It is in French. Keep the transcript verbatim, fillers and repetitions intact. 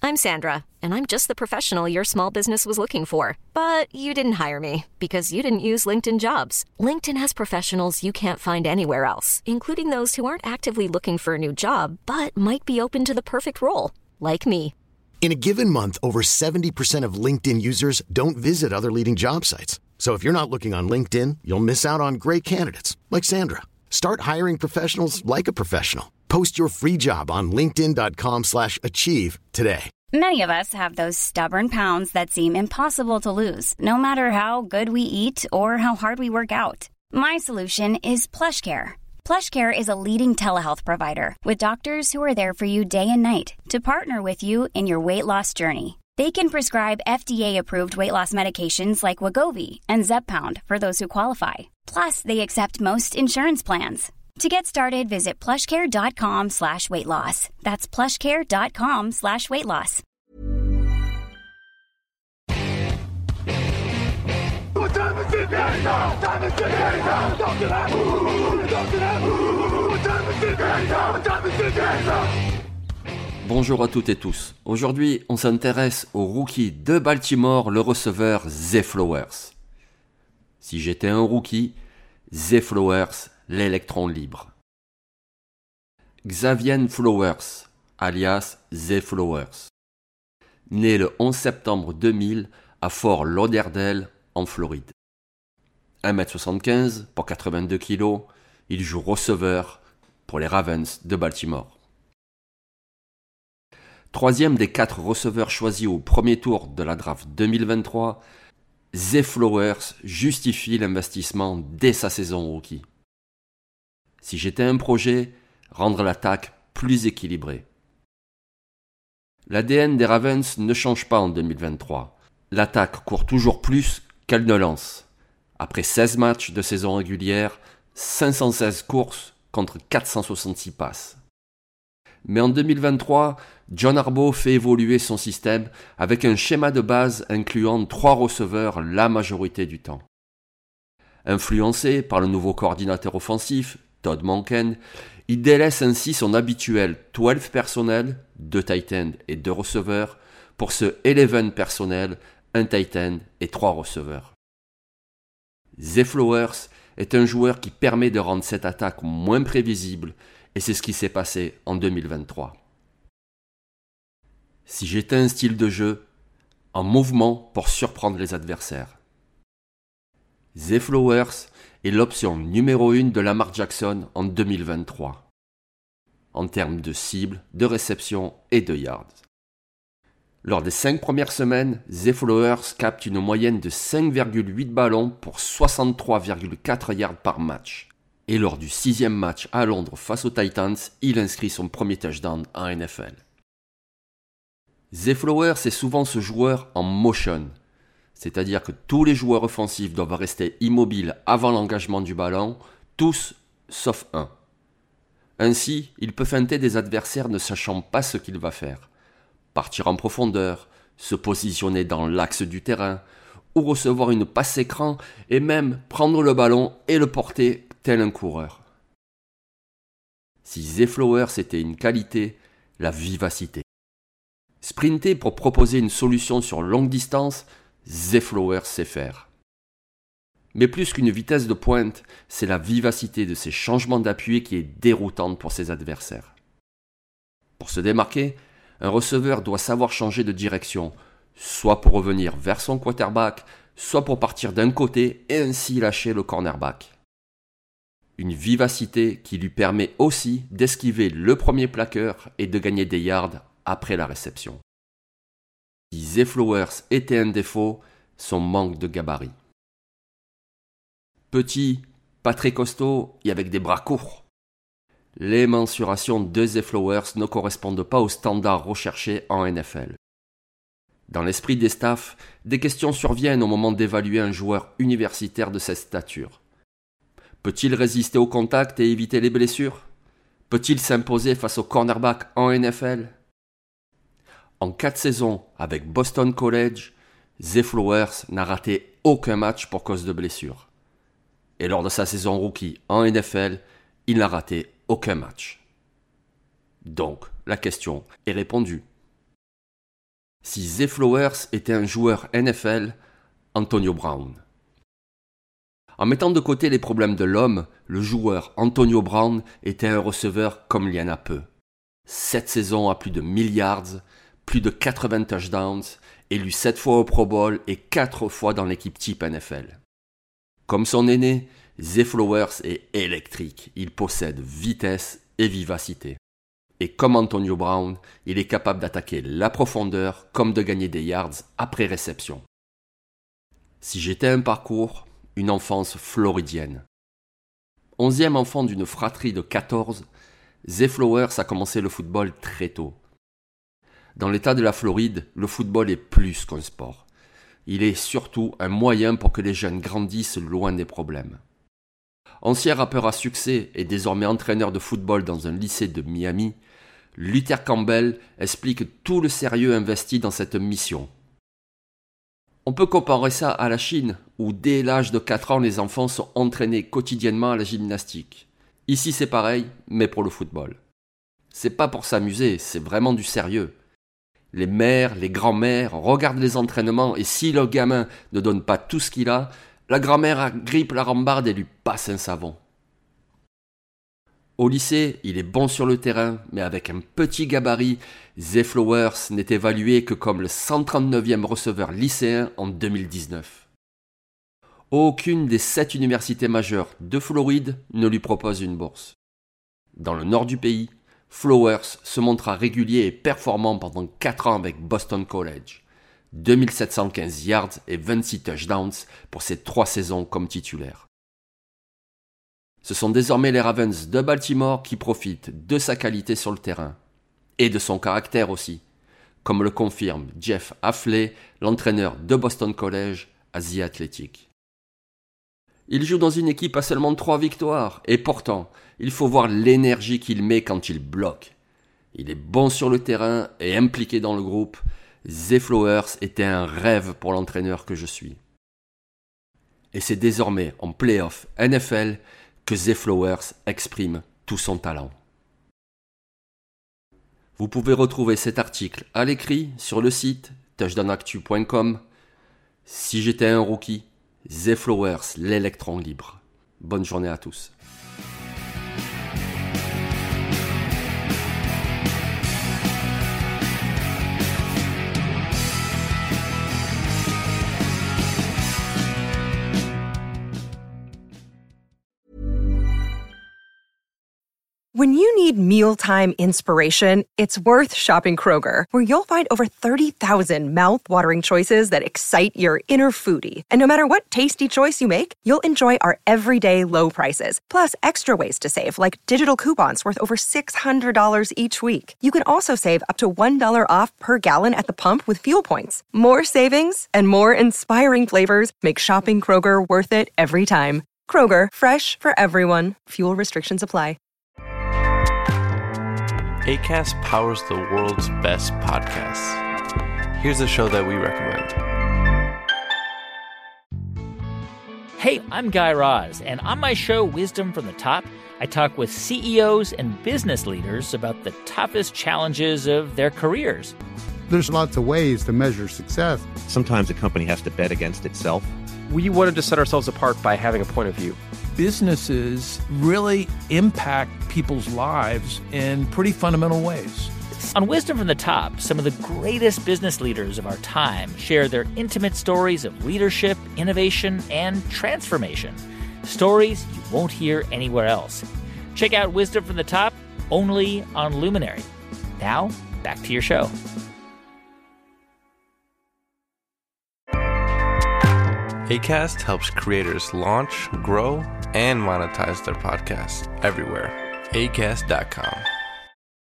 I'm Sandra, and I'm just the professional your small business was looking for. But you didn't hire me because you didn't use LinkedIn Jobs. LinkedIn has professionals you can't find anywhere else, including those who aren't actively looking for a new job, but might be open to the perfect role, like me. In a given month, over seventy percent of LinkedIn users don't visit other leading job sites. So if you're not looking on LinkedIn, you'll miss out on great candidates like Sandra. Start hiring professionals like a professional. Post your free job on linkedin.com slash achieve today. Many of us have those stubborn pounds that seem impossible to lose, no matter how good we eat or how hard we work out. My solution is PlushCare. PlushCare is a leading telehealth provider with doctors who are there for you day and night to partner with you in your weight loss journey. They can prescribe F D A-approved weight loss medications like Wegovy and Zepbound for those who qualify. Plus, they accept most insurance plans. To get started, visit plushcare.com slash weight loss. That's plushcare.com slash weight loss. Bonjour à toutes et tous. Aujourd'hui, on s'intéresse au rookie de Baltimore, le receveur Zay Flowers. Si j'étais un rookie, Zay Flowers, l'électron libre. Xavier Flowers, alias Zay Flowers. Né le onze septembre deux mille à Fort Lauderdale, en Floride. un mètre soixante-quinze pour quatre-vingt-deux kilos, il joue receveur pour les Ravens de Baltimore. Troisième des quatre receveurs choisis au premier tour de la draft deux mille vingt-trois, Zay Flowers justifie l'investissement dès sa saison rookie. Si j'étais un projet, rendre l'attaque plus équilibrée. L'A D N des Ravens ne change pas en deux mille vingt-trois. L'attaque court toujours plus qu'elle ne lance. Après seize matchs de saison régulière, cinq cent seize courses contre quatre cent soixante-six passes. Mais en deux mille vingt-trois, John Harbaugh fait évoluer son système avec un schéma de base incluant trois receveurs la majorité du temps. Influencé par le nouveau coordinateur offensif, Todd Monken, il délaisse ainsi son habituel douze personnel, deux tight ends et deux receveurs, pour ce onze personnel, un tight end et trois receveurs. Zay Flowers est un joueur qui permet de rendre cette attaque moins prévisible, et c'est ce qui s'est passé en deux mille vingt-trois. Si j'étais un style de jeu, en mouvement pour surprendre les adversaires. Zay Flowers est l'option numéro une de Lamar Jackson en deux mille vingt-trois, en termes de cible, de réception et de yards. Lors des cinq premières semaines, Zay Flowers capte une moyenne de cinq virgule huit ballons pour soixante-trois virgule quatre yards par match. Et lors du sixième match à Londres face aux Titans, il inscrit son premier touchdown en N F L. Zay Flowers est souvent ce joueur en motion, c'est-à-dire que tous les joueurs offensifs doivent rester immobiles avant l'engagement du ballon, tous sauf un. Ainsi, il peut feinter des adversaires ne sachant pas ce qu'il va faire. Partir en profondeur, se positionner dans l'axe du terrain, ou recevoir une passe écran et même prendre le ballon et le porter tel un coureur. Si Zay Flowers était une qualité, la vivacité. Sprinter pour proposer une solution sur longue distance, Zay Flowers sait faire. Mais plus qu'une vitesse de pointe, c'est la vivacité de ses changements d'appui qui est déroutante pour ses adversaires. Pour se démarquer, un receveur doit savoir changer de direction, soit pour revenir vers son quarterback, soit pour partir d'un côté et ainsi lâcher le cornerback. Une vivacité qui lui permet aussi d'esquiver le premier plaqueur et de gagner des yards après la réception. Si Zay Flowers était un défaut, son manque de gabarit. Petit, pas très costaud et avec des bras courts. Les mensurations de Zay Flowers ne correspondent pas aux standards recherchés en N F L. Dans l'esprit des staffs, des questions surviennent au moment d'évaluer un joueur universitaire de cette stature. Peut-il résister au contact et éviter les blessures ? Peut-il s'imposer face au cornerback en N F L ? En quatre saisons avec Boston College, Zay Flowers n'a raté aucun match pour cause de blessure. Et lors de sa saison rookie en N F L, il n'a raté aucun match. Donc, la question est répondue. Si Zay Flowers était un joueur N F L, Antonio Brown. En mettant de côté les problèmes de l'homme, le joueur Antonio Brown était un receveur comme il y en a peu. Sept saisons à plus de mille yards, plus de quatre-vingts touchdowns, élu sept fois au Pro Bowl et quatre fois dans l'équipe type N F L. Comme son aîné, Zay Flowers est électrique. Il possède vitesse et vivacité. Et comme Antonio Brown, il est capable d'attaquer la profondeur comme de gagner des yards après réception. Si j'étais un parcours, une enfance floridienne. Onzième enfant d'une fratrie de quatorze, Zay Flowers a commencé le football très tôt. Dans l'État de la Floride, le football est plus qu'un sport. Il est surtout un moyen pour que les jeunes grandissent loin des problèmes. Ancien rappeur à succès et désormais entraîneur de football dans un lycée de Miami, Luther Campbell explique tout le sérieux investi dans cette mission. On peut comparer ça à la Chine, où dès l'âge de quatre ans, les enfants sont entraînés quotidiennement à la gymnastique. Ici, c'est pareil, mais pour le football. C'est pas pour s'amuser, c'est vraiment du sérieux. Les mères, les grands-mères regardent les entraînements et si le gamin ne donne pas tout ce qu'il a, la grand-mère agrippe la rambarde et lui passe un savon. Au lycée, il est bon sur le terrain, mais avec un petit gabarit, Zay Flowers n'est évalué que comme le cent trente-neuvième receveur lycéen en deux mille dix-neuf. Aucune des sept universités majeures de Floride ne lui propose une bourse. Dans le nord du pays, Flowers se montra régulier et performant pendant quatre ans avec Boston College. deux mille sept cent quinze yards et vingt-six touchdowns pour ses trois saisons comme titulaire. Ce sont désormais les Ravens de Baltimore qui profitent de sa qualité sur le terrain. Et de son caractère aussi, comme le confirme Jeff Hafley, l'entraîneur de Boston College à The Athletic. Il joue dans une équipe à seulement trois victoires, et pourtant, il faut voir l'énergie qu'il met quand il bloque. Il est bon sur le terrain et impliqué dans le groupe. Zay Flowers était un rêve pour l'entraîneur que je suis. Et c'est désormais en play-off N F L que Zay Flowers exprime tout son talent. Vous pouvez retrouver cet article à l'écrit sur le site touchdown actu point com. Si j'étais un rookie, Zay Flowers, l'électron libre. Bonne journée à tous. When you need mealtime inspiration, it's worth shopping Kroger, where you'll find over thirty thousand mouth-watering choices that excite your inner foodie. And no matter what tasty choice you make, you'll enjoy our everyday low prices, plus extra ways to save, like digital coupons worth over six hundred dollars each week. You can also save up to one dollar off per gallon at the pump with fuel points. More savings and more inspiring flavors make shopping Kroger worth it every time. Kroger, fresh for everyone. Fuel restrictions apply. Acast powers the world's best podcasts. Here's a show that we recommend. Hey, I'm Guy Raz, and on my show, Wisdom from the Top, I talk with C E Os and business leaders about the toughest challenges of their careers. There's lots of ways to measure success. Sometimes a company has to bet against itself. We wanted to set ourselves apart by having a point of view. Businesses really impact people's lives in pretty fundamental ways. On Wisdom from the Top, some of the greatest business leaders of our time share their intimate stories of leadership, innovation, and transformation. Stories you won't hear anywhere else. Check out Wisdom from the Top only on Luminary. Now, back to your show. Acast helps creators launch, grow, and monetize their podcasts everywhere. acast dot com.